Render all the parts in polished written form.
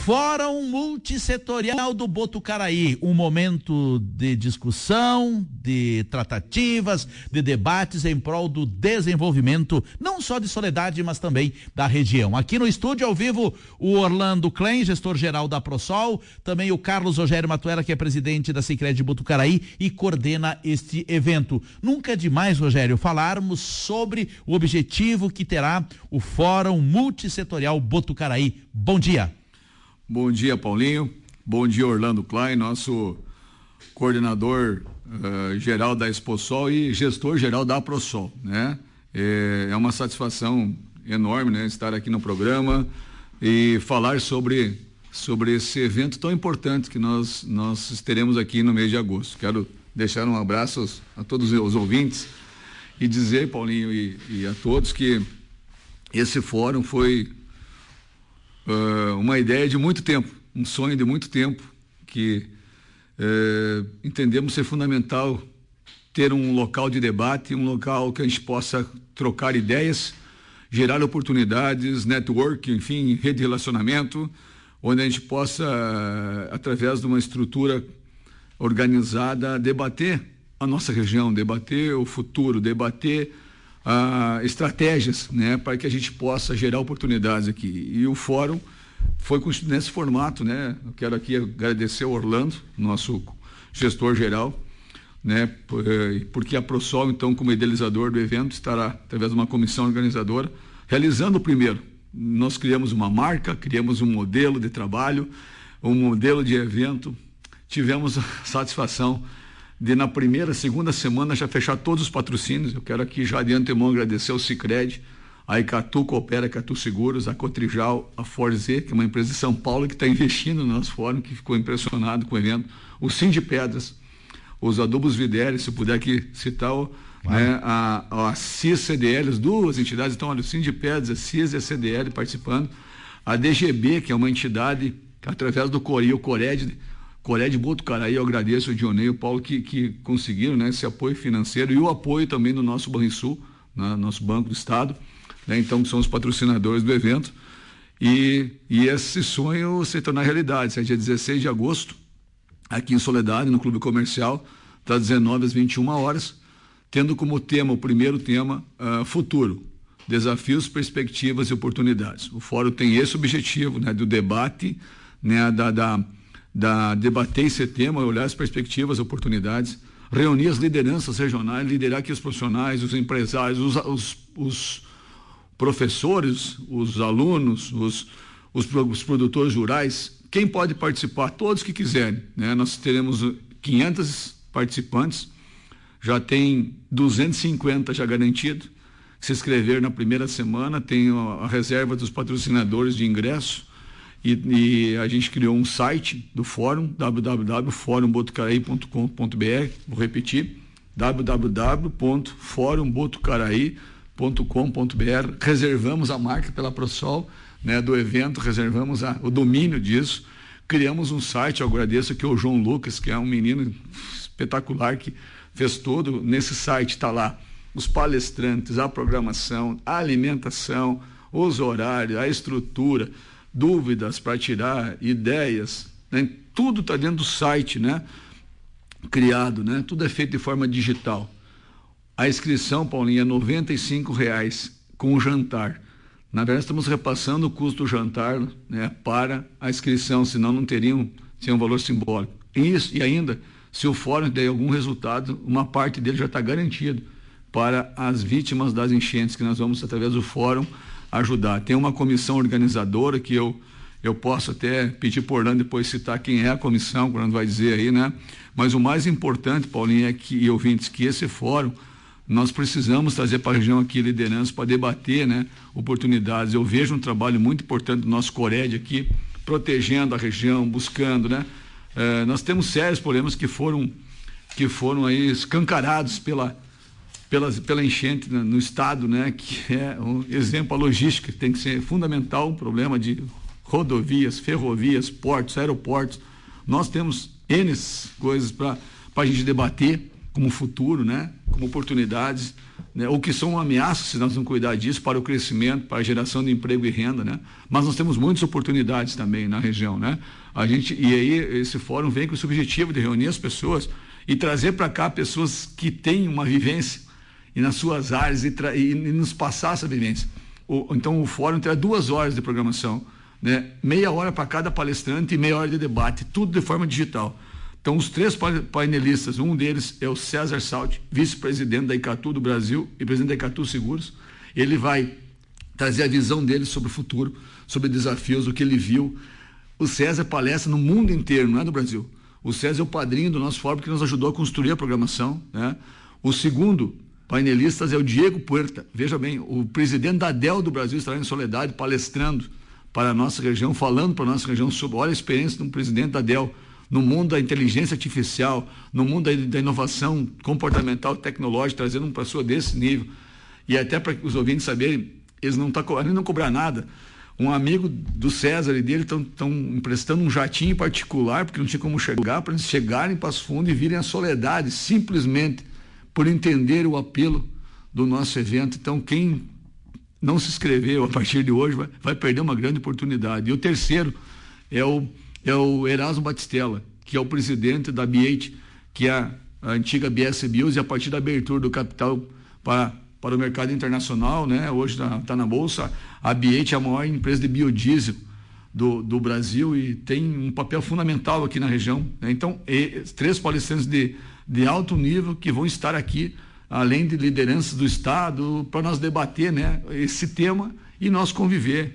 Fórum Multissetorial do Botucaraí, um momento de discussão, de tratativas, de debates em prol do desenvolvimento, não só de Soledade, mas também da região. Aqui no estúdio, ao vivo, o Orlando Klein, gestor-geral da ProSol, também o Carlos Rogério Matuela, que é presidente da Sicredi de Botucaraí e coordena este evento. Nunca é demais, Rogério, falarmos sobre o objetivo que terá o Fórum Multissetorial Botucaraí. Bom dia. Bom dia, Paulinho. Bom dia, Orlando Klein, nosso coordenador geral da Exposol e gestor geral da ProSol, né? É uma satisfação enorme, né, estar aqui no programa e falar sobre esse evento tão importante que nós teremos aqui no mês de agosto. Quero deixar um abraço a todos os ouvintes e dizer, Paulinho, e a todos que esse fórum foi uma ideia de muito tempo, um sonho de muito tempo, que entendemos ser fundamental ter um local de debate, um local que a gente possa trocar ideias, gerar oportunidades, network, enfim, rede de relacionamento, onde a gente possa, através de uma estrutura organizada, debater a nossa região, debater o futuro, debater estratégias, né, para que a gente possa gerar oportunidades aqui. E o fórum foi constituído nesse formato, né? Eu quero aqui agradecer ao Orlando, nosso gestor geral, né, porque a ProSol, então, como idealizador do evento, estará, através de uma comissão organizadora, realizando o primeiro. Nós criamos uma marca, criamos um modelo de trabalho, um modelo de evento. Tivemos a satisfação de, na segunda semana, já fechar todos os patrocínios. Eu quero aqui já de antemão agradecer ao Sicredi, a Icatu Coopera, Icatu Seguros, a Cotrijal, a Forze, que é uma empresa de São Paulo que está investindo no nosso fórum, que ficou impressionado com o evento, o Sindipedras, os Adubos Videri, se eu puder aqui citar, né, a CIS CDL, as duas entidades, então, olha, o Sindipedras, a CIS e a CDL participando, a DGB, que é uma entidade, através do CORI, o Cored Botucaraí, eu agradeço o Dionei e o Paulo que conseguiram, né, esse apoio financeiro e o apoio também do nosso Banrisul, né, nosso Banco do Estado, né, então, que são os patrocinadores do evento, e esse sonho se tornar realidade. Esse é dia 16 de agosto, aqui em Soledade, no Clube Comercial, das 19 às 21 horas, tendo como tema, o primeiro tema, futuro, desafios, perspectivas e oportunidades. O fórum tem esse objetivo, né, do debate, né, debater esse tema, olhar as perspectivas, oportunidades, reunir as lideranças regionais, liderar aqui os profissionais, os empresários, os professores, os alunos, os produtores rurais, quem pode participar, todos que quiserem, né? Nós teremos 500 participantes, já tem 250 já garantido, se inscrever na primeira semana, tem a reserva dos patrocinadores de ingresso, e a gente criou um site do fórum, www.forumbotucaraí.com.br, vou repetir, www.forumbotucaraí.com.br. Reservamos a marca pela ProSol, né, do evento, reservamos o domínio disso, criamos um site. Eu agradeço aqui ao João Lucas, que é um menino espetacular, que fez todo. Nesse site está lá os palestrantes, a programação, a alimentação, os horários, a estrutura, dúvidas para tirar, ideias, né? Tudo está dentro do site, né? Criado, né? Tudo é feito de forma digital. A inscrição, Paulinho, é R$95 com o jantar. Na verdade, estamos repassando o custo do jantar, né, para a inscrição, senão não teriam um valor simbólico. Isso, e ainda, se o fórum der algum resultado, uma parte dele já está garantido para as vítimas das enchentes, que nós vamos, através do fórum, ajudar. Tem uma comissão organizadora que eu posso até pedir por Orlando depois citar quem é a comissão, o Orlando vai dizer aí, né? Mas o mais importante, Paulinho, e ouvintes, que esse fórum, nós precisamos trazer para a região aqui liderança para debater, né, oportunidades. Eu vejo um trabalho muito importante do nosso Cored aqui, protegendo a região, buscando, né? Nós temos sérios problemas que foram aí escancarados pela enchente no estado, né, que é um exemplo, a logística, que tem que ser fundamental, um problema de rodovias, ferrovias, portos, aeroportos. Nós temos N coisas para a gente debater, como futuro, né? Como oportunidades, né? Ou que são ameaças se nós não cuidar disso para o crescimento, para a geração de emprego e renda, né? Mas nós temos muitas oportunidades também na região, né? E aí esse fórum vem com esse objetivo de reunir as pessoas e trazer para cá pessoas que têm uma vivência e nas suas áreas e nos passar essa vivência. Então o fórum terá 2 horas de programação, né? Meia hora para cada palestrante e meia hora de debate, tudo de forma digital. Então, os 3 painelistas, um deles é o César Salti, vice-presidente da Icatu do Brasil e presidente da Icatu Seguros. Ele vai trazer a visão dele sobre o futuro, sobre desafios, o que ele viu. O César palestra no mundo inteiro, não é do Brasil. O César é o padrinho do nosso fórum, que nos ajudou a construir a programação, né? O segundo painelista é o Diego Puerta. Veja bem, o presidente da ADEL do Brasil estará em Soledade palestrando para a nossa região, falando para a nossa região sobre, olha a experiência de um presidente da ADEL no mundo da inteligência artificial, no mundo da inovação comportamental, tecnológica, trazendo uma pessoa desse nível. E até para os ouvintes saberem, eles não estão além de não cobrar nada. Um amigo do César e dele estão emprestando um jatinho particular, porque não tinha como chegar, para eles chegarem em Passo Fundo e virem à Soledade, simplesmente por entender o apelo do nosso evento. Então, quem não se inscreveu a partir de hoje vai perder uma grande oportunidade. E o terceiro é o Erasmo Batistella, que é o presidente da B8, que é a antiga BS Bios, e a partir da abertura do capital para o mercado internacional, né? Hoje está na Bolsa, a B8 é a maior empresa de biodiesel do Brasil e tem um papel fundamental aqui na região, né? Então, 3 palestrantes de alto nível que vão estar aqui, além de lideranças do Estado, para nós debater, né, esse tema e nós conviver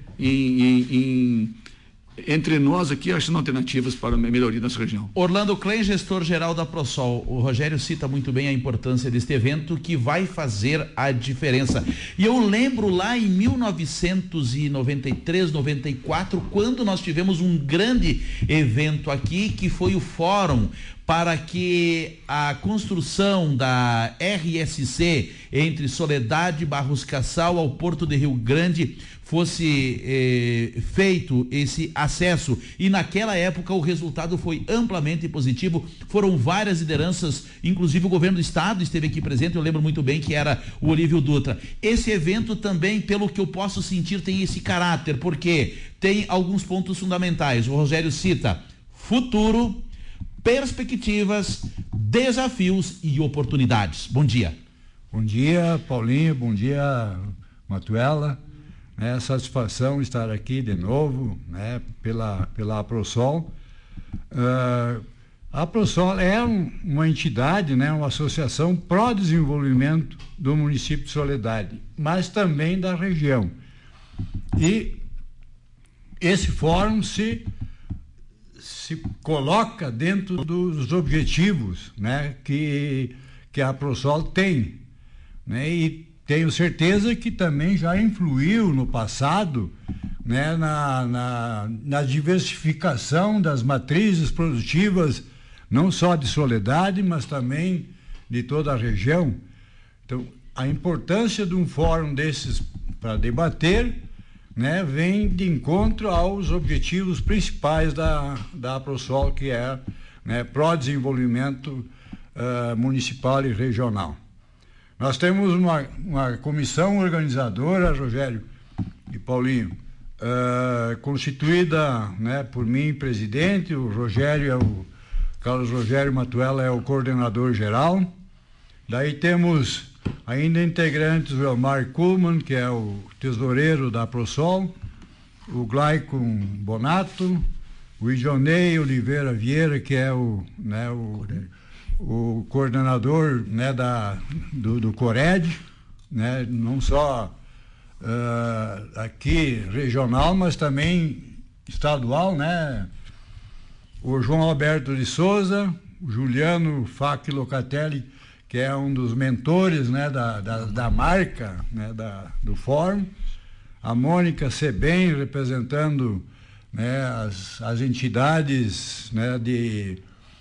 entre nós aqui, achando alternativas para a melhoria da nossa região. Orlando Klein, gestor-geral da ProSol. O Rogério cita muito bem a importância deste evento que vai fazer a diferença. E eu lembro lá em 1993, 94, quando nós tivemos um grande evento aqui, que foi o Fórum para que a construção da RSC entre Soledade, Barros Cassal ao Porto de Rio Grande fosse feito esse acesso, e naquela época o resultado foi amplamente positivo. Foram várias lideranças, inclusive o governo do estado esteve aqui presente. Eu lembro muito bem que era o Olívio Dutra. Esse evento também, pelo que eu posso sentir, tem esse caráter, porque tem alguns pontos fundamentais. O Rogério cita futuro, perspectivas, desafios e oportunidades. Bom dia. Bom dia, Paulinho. Bom dia, Matuela. É satisfação estar aqui de novo, né, pela ProSol. A ProSol é uma entidade, né, uma associação pró-desenvolvimento do município de Soledade, mas também da região. E esse fórum se coloca dentro dos objetivos, né, que a ProSol tem, né, e tenho certeza que também já influiu no passado, né, na diversificação das matrizes produtivas, não só de Soledade, mas também de toda a região. Então, a importância de um fórum desses para debater, né, vem de encontro aos objetivos principais da ProSol, que é, né, pró-desenvolvimento municipal e regional. Nós temos uma comissão organizadora, Rogério e Paulinho, constituída, né, por mim, presidente. O Rogério Carlos Rogério Matuela é o coordenador geral. Daí temos ainda integrantes o Elmar Kuhlmann, que é o tesoureiro da ProSol, o Glaicon Bonato, o Idionei Oliveira Vieira, que é o coordenador, né, do Cored, né, não só aqui regional, mas também estadual, né? O João Alberto de Souza, o Juliano Fac Locatelli, que é um dos mentores, né, da marca, né, do fórum, a Mônica Sebem, representando, né, as entidades, né, de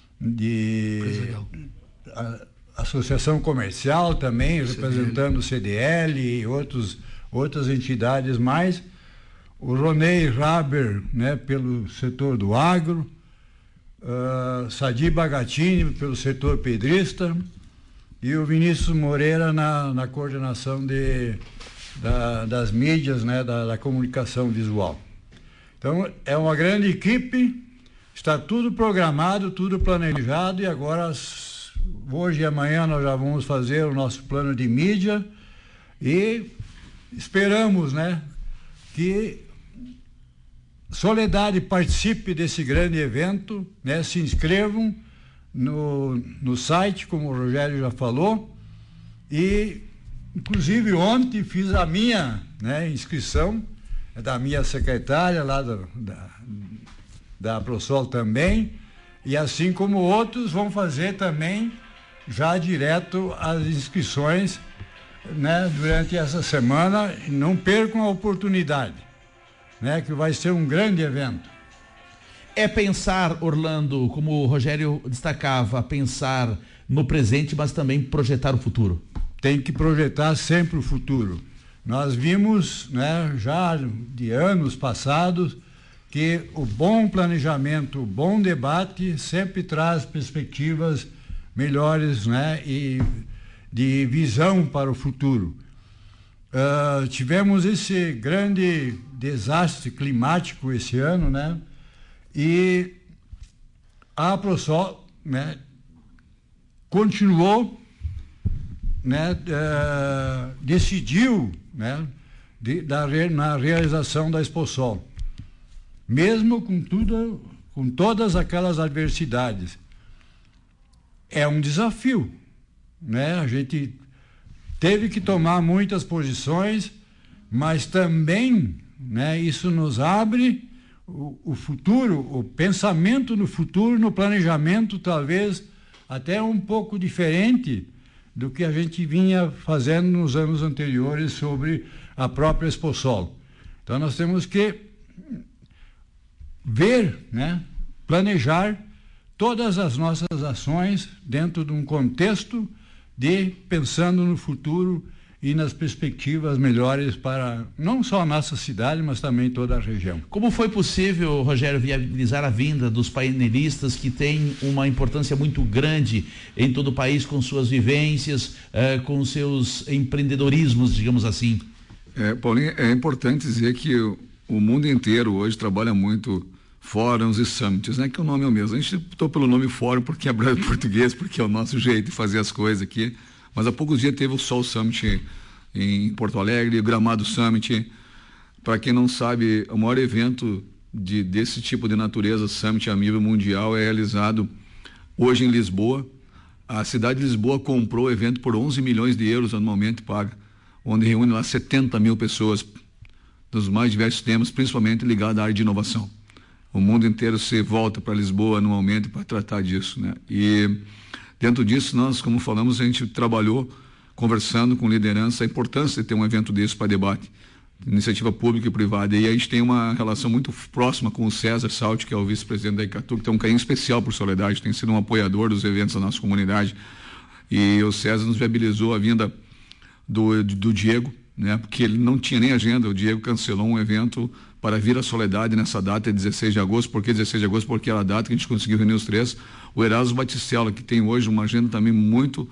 associação comercial também, representando o CDL e outras entidades mais, o Ronei Raber, né, pelo setor do agro, Sadi Bagatini pelo setor pedrista, e o Vinícius Moreira na coordenação das mídias, né, da comunicação visual. Então, é uma grande equipe, está tudo programado, tudo planejado, e agora, hoje e amanhã, nós já vamos fazer o nosso plano de mídia e esperamos, né, que Soledade participe desse grande evento, né, se inscrevam no site, como o Rogério já falou, e inclusive ontem fiz a minha, né, inscrição, da minha secretária lá da ProSol também, e assim como outros vão fazer também já direto as inscrições, né, durante essa semana. Não percam a oportunidade, né, que vai ser um grande evento. É pensar, Orlando, como o Rogério destacava, pensar no presente, mas também projetar o futuro. Tem que projetar sempre o futuro. Nós vimos, né, já de anos passados, que o bom planejamento, o bom debate sempre traz perspectivas melhores, né, e de visão para o futuro. Tivemos esse grande desastre climático esse ano, né, e a ProSol, né, continuou, né, decidiu, né, na realização da Exposol, mesmo com todas aquelas adversidades. É um desafio, né? A gente teve que tomar muitas posições, mas também, né, isso nos abre o futuro, o pensamento no futuro, no planejamento, talvez até um pouco diferente do que a gente vinha fazendo nos anos anteriores sobre a própria Exposol. Então nós temos que ver, né, planejar todas as nossas ações dentro de um contexto de pensando no futuro e nas perspectivas melhores para não só a nossa cidade, mas também toda a região. Como foi possível, Rogério, viabilizar a vinda dos painelistas que têm uma importância muito grande em todo o país, com suas vivências, com seus empreendedorismos, digamos assim? Paulinho, é importante dizer que o mundo inteiro hoje trabalha muito fóruns e summits, né? Que o nome é o mesmo. A gente optou pelo nome fórum porque é português, porque é o nosso jeito de fazer as coisas aqui. Mas há poucos dias teve o Sol Summit em Porto Alegre, o Gramado Summit. Para quem não sabe, o maior evento desse tipo de natureza, Summit a nível mundial, é realizado hoje em Lisboa. A cidade de Lisboa comprou o evento por 11 milhões de euros anualmente paga, onde reúne lá 70 mil pessoas dos mais diversos temas, principalmente ligados à área de inovação. O mundo inteiro se volta para Lisboa anualmente para tratar disso, né? E dentro disso, nós, como falamos, a gente trabalhou conversando com liderança a importância de ter um evento desse para debate, iniciativa pública e privada. E a gente tem uma relação muito próxima com o César Salti, que é o vice-presidente da Icatu, que tem um carinho especial por Soledade, tem sido um apoiador dos eventos da nossa comunidade. E o César nos viabilizou a vinda do Diego, né? Porque ele não tinha nem agenda. O Diego cancelou um evento para vir a Soledade nessa data, 16 de agosto. Por que 16 de agosto? Porque era a data que a gente conseguiu reunir os três. O Erasmo Batistella, que tem hoje uma agenda também muito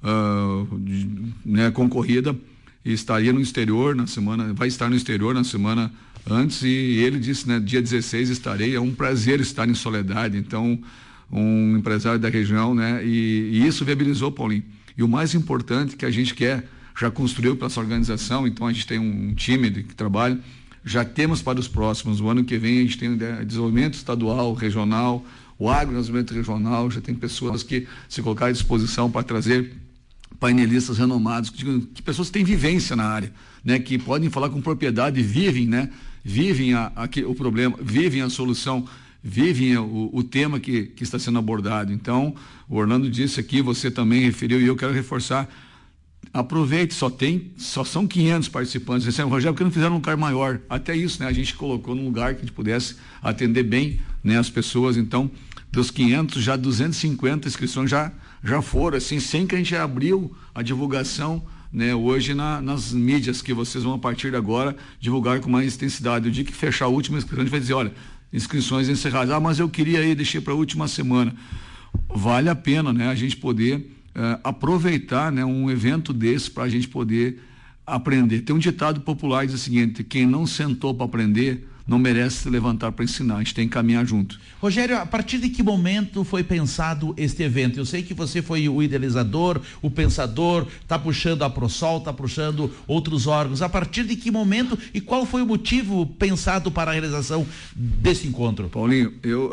né, concorrida, e estaria no exterior na semana, vai estar no exterior na semana antes, e ele disse, né, dia 16 estarei. É um prazer estar em Soledade. Então, um empresário da região, né, e isso viabilizou, Paulinho. E o mais importante que a gente já construiu para essa organização. Então a gente tem um time que trabalha, já temos para os próximos. O ano que vem a gente tem desenvolvimento estadual, regional, o agrodesenvolvimento regional, já tem pessoas que se colocaram à disposição para trazer painelistas renomados, que pessoas que têm vivência na área, né, que podem falar com propriedade, vivem, né, vivem o problema, vivem a solução, vivem o tema que está sendo abordado. Então, o Orlando disse aqui, você também referiu, e eu quero reforçar: aproveite, só são 500 participantes. Esse é o Rogério, porque não fizeram um lugar maior. Até isso, né? A gente colocou num lugar que a gente pudesse atender bem, né, as pessoas. Então, dos 500, já 250 inscrições já foram, assim, sem que a gente abriu a divulgação, né, hoje nas mídias, que vocês vão, a partir de agora, divulgar com mais intensidade. O dia que fechar a última inscrição, a gente vai dizer, olha, inscrições encerradas. Mas eu queria deixei para a última semana. Vale a pena, né, a gente poder aproveitar, né, um evento desse para a gente poder aprender. Tem um ditado popular que diz o seguinte: quem não sentou para aprender não merece se levantar para ensinar. A gente tem que caminhar junto. Rogério, a partir de que momento foi pensado este evento? Eu sei que você foi o idealizador, o pensador, está puxando a ProSol, está puxando outros órgãos. A partir de que momento e qual foi o motivo pensado para a realização desse encontro? Paulinho,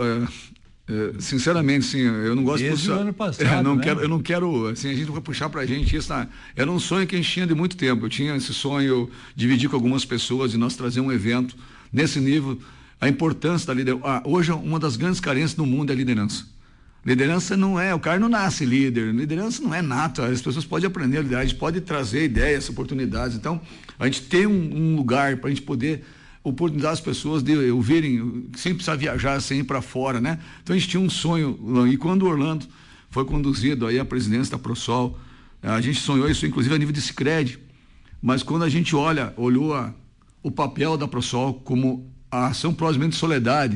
sinceramente, sim, eu não gosto de puxar. Ano passado, eu não quero, assim, a gente não vai puxar pra gente isso. Era um sonho que a gente tinha de muito tempo. Eu tinha esse sonho, dividir com algumas pessoas e nós trazer um evento nesse nível. A importância da liderança. Hoje, uma das grandes carências no mundo é a liderança. Liderança não é, o cara não nasce líder, liderança não é nato, as pessoas podem aprender a liderar, a gente pode trazer ideias, oportunidades. Então, a gente tem um lugar para a gente poder oportunizar as pessoas de ouvirem, sem precisar viajar, sem ir para fora, né? Então a gente tinha um sonho, e quando o Orlando foi conduzido aí à presidência da ProSol, a gente sonhou isso inclusive a nível de Sicredi, mas quando a gente olhou o papel da ProSol como a ação Pró de Solidariedade,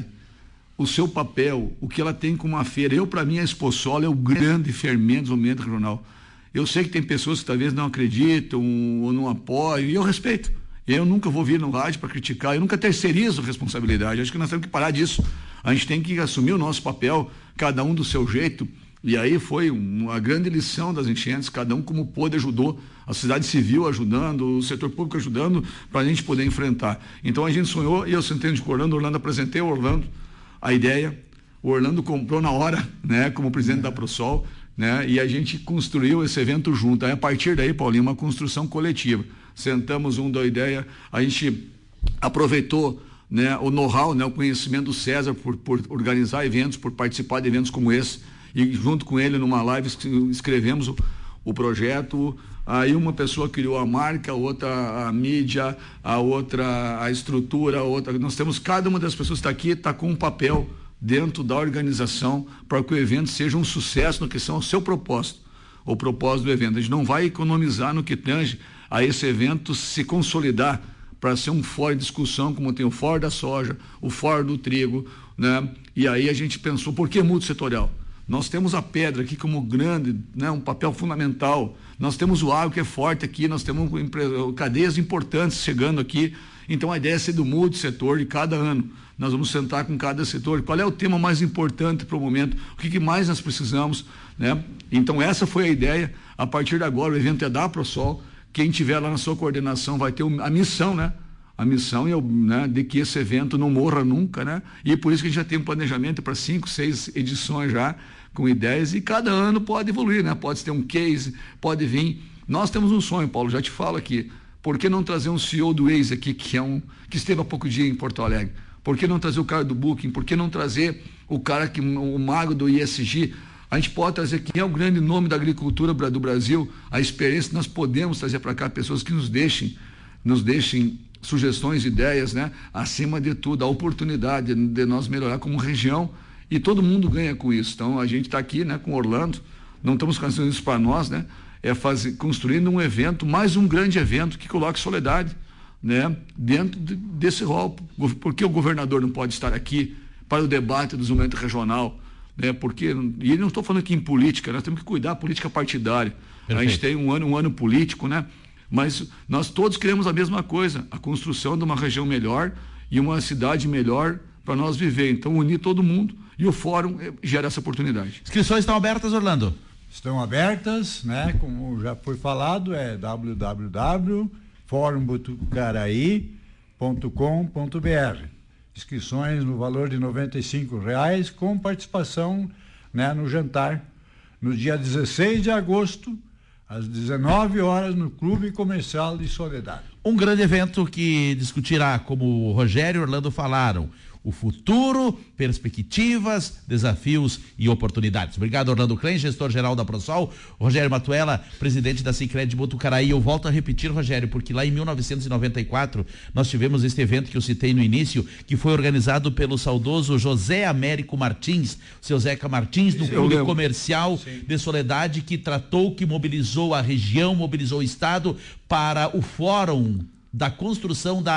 o seu papel, o que ela tem como uma feira, para mim a Exposol é o grande fermento do momento regional. Eu sei que tem pessoas que talvez não acreditam ou não apoiam, e eu respeito. Eu nunca vou vir no rádio para criticar, eu nunca terceirizo responsabilidade. Acho que nós temos que parar disso. A gente tem que assumir o nosso papel, cada um do seu jeito. E aí foi uma grande lição das enchentes, cada um como pôde ajudou, a sociedade civil ajudando, o setor público ajudando, para a gente poder enfrentar. Então a gente sonhou, e eu sentei com o Orlando, apresentei ao Orlando a ideia, o Orlando comprou na hora, né, como presidente da ProSol, né, e a gente construiu esse evento junto. Aí a partir daí, Paulinho, uma construção coletiva. Sentamos da ideia, a gente aproveitou, né, o know-how, né, o conhecimento do César por organizar eventos, por participar de eventos como esse, e junto com ele numa live escrevemos o projeto. Aí uma pessoa criou a marca, a outra a mídia, a outra a estrutura, a outra, nós temos, cada uma das pessoas que está aqui está com um papel dentro da organização para que o evento seja um sucesso no que são o seu propósito, o propósito do evento. A gente não vai economizar no que tange a esse evento se consolidar para ser um fórum de discussão, como tem o fórum da soja, o fórum do trigo, né? E aí a gente pensou, por que multissetorial? Nós temos a pedra aqui como grande, né, um papel fundamental. Nós temos o agro que é forte aqui, nós temos cadeias importantes chegando aqui. Então a ideia é ser do multissetor de cada ano. Nós vamos sentar com cada setor. Qual é o tema mais importante para o momento? O que mais nós precisamos, né? Então essa foi a ideia. A partir de agora o evento é da ProSol. Quem tiver lá na sua coordenação vai ter a missão, né? A missão né, de que esse evento não morra nunca, né? E por isso que a gente já tem um planejamento para 5, 6 edições já, com ideias, e cada ano pode evoluir, né? Pode ter um case, pode vir. Nós temos um sonho, Paulo, já te falo aqui. Por que não trazer um CEO do Waze aqui, que esteve há pouco dia em Porto Alegre? Por que não trazer o cara do Booking? Por que não trazer o cara o mago do ISG? A gente pode trazer quem é o grande nome da agricultura do Brasil, a experiência que nós podemos trazer para cá, pessoas que nos deixem sugestões, ideias, né? Acima de tudo, a oportunidade de nós melhorar como região, e todo mundo ganha com isso. Então a gente está aqui, né, com Orlando, não estamos fazendo isso para nós, né? Construindo um evento, mais um grande evento que coloque Soledade, né, dentro desse rol. Por que o governador não pode estar aqui para o debate do desenvolvimento regional? Né, e não estou falando aqui em política, nós temos que cuidar da política partidária. Perfeito. A gente tem um ano político, né? Mas nós todos queremos a mesma coisa, a construção de uma região melhor e uma cidade melhor para nós viver. Então, unir todo mundo, e o fórum gera essa oportunidade. Inscrições estão abertas, Orlando? Estão abertas, né? Como já foi falado, é www.forumbotucaraí.com.br. Inscrições no valor de R$95, com participação, né, no jantar, no dia 16 de agosto, às 19 horas, no Clube Comercial de Soledade. Um grande evento que discutirá, como o Rogério e Orlando falaram, o futuro, perspectivas, desafios e oportunidades. Obrigado, Orlando Klein, gestor-geral da ProSol. Rogério Matuela, presidente da Sicredi de Botucaraí. Eu volto a repetir, Rogério, porque lá em 1994 nós tivemos este evento que eu citei no início, que foi organizado pelo saudoso José Américo Martins, seu Zeca Martins, no Clube Comercial de Soledade, que tratou, que mobilizou a região, mobilizou o Estado para o fórum da construção da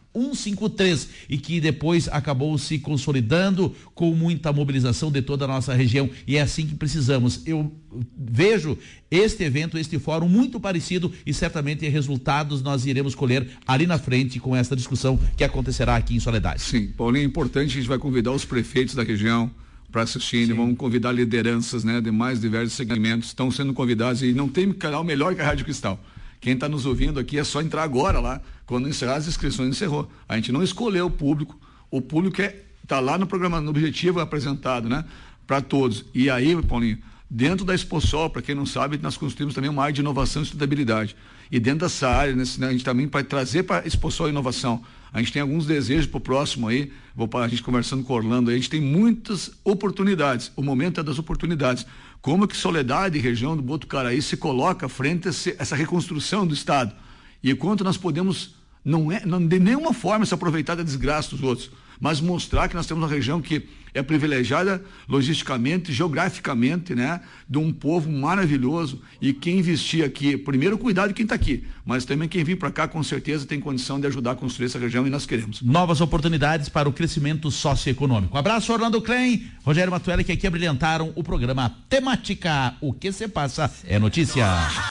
153 e que depois acabou se consolidando com muita mobilização de toda a nossa região, e é assim que precisamos. Eu vejo este evento, este fórum muito parecido, e certamente resultados nós iremos colher ali na frente com essa discussão que acontecerá aqui em Soledade. Sim, Paulinho, é importante, a gente vai convidar os prefeitos da região para assistirem, vamos convidar lideranças, né, de mais diversos segmentos, estão sendo convidados, e não tem canal melhor que a Rádio Cristal. Quem está nos ouvindo aqui é só entrar agora lá, quando encerrar as inscrições, encerrou. A gente não escolheu o público está lá no programa, no objetivo apresentado, né, para todos. E aí, Paulinho, dentro da Exposol, para quem não sabe, nós construímos também uma área de inovação e sustentabilidade. E dentro dessa área, né, a gente também vai trazer para a Exposol inovação. A gente tem alguns desejos para o próximo aí, a gente conversando com o Orlando aí, a gente tem muitas oportunidades, o momento é das oportunidades. Como que Soledade e região do Botucaraí se coloca frente a essa reconstrução do Estado? E quanto nós podemos, não de nenhuma forma se aproveitar da desgraça dos outros, mas mostrar que nós temos uma região que é privilegiada logisticamente, geograficamente, né, de um povo maravilhoso, e quem investir aqui, primeiro cuidar de quem está aqui, mas também quem vir para cá com certeza tem condição de ajudar a construir essa região, e nós queremos. Novas oportunidades para o crescimento socioeconômico. Abraço, Orlando Klein, Rogério Matueli, que aqui abrilhantaram o programa Temática. O que se passa é notícia.